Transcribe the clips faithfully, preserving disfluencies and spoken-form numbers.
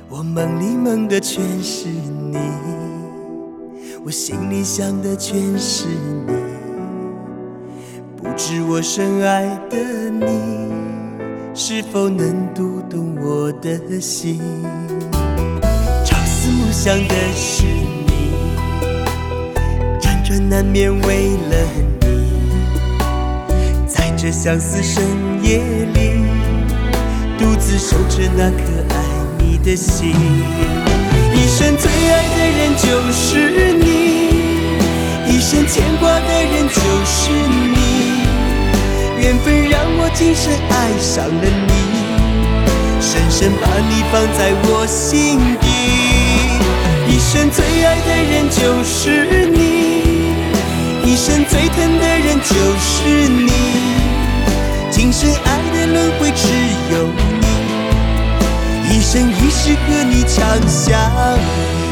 我梦里梦的全是你，我心里想的全是你，不知我深爱的你是否能读懂我的心。朝思暮想的是你，辗转难眠为了你，在这相思深夜里独自守着那颗爱你的心。一生最爱的人就是你，一生牵挂的人就是你，缘分让我今生爱上了你，深深把你放在我心底。一生最爱的人就是你，一生最疼的人就是你，今生爱的轮回只有你，一生一世和你长相依。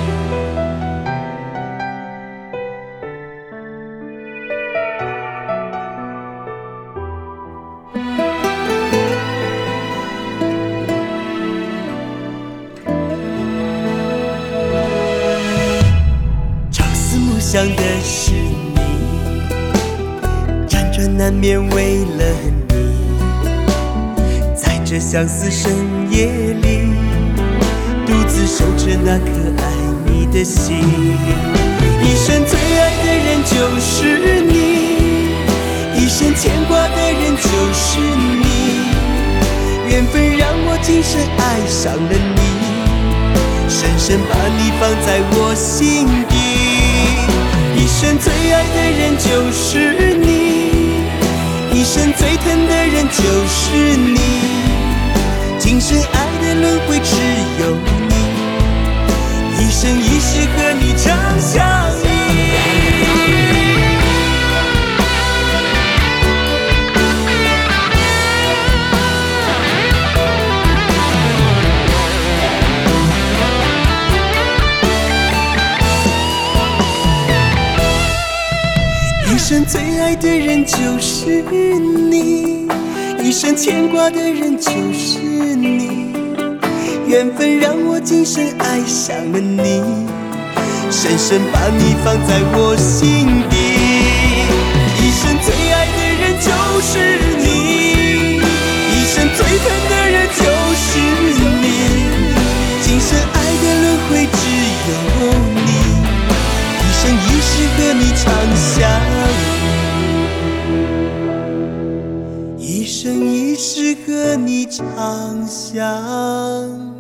朝思暮想的是你，辗转难眠为了你，在这相思深夜里独自守着那颗爱你的心。一生最爱的人就是你，一生牵挂的人就是你，缘分让我今生爱上了你，深深把你放在我心底。一生最爱的人就是你，一生最疼的人就是你，今生爱的轮回只有你，一生一世和你长相依。一生最爱的人就是你，一生牵挂的人就是你，缘分让我今生爱上了你，深深把你放在我心底。一生最爱的人就是你，一生最疼的人就是你，今生爱的轮回只有你，一生一世和你长相依，一生一世和你长相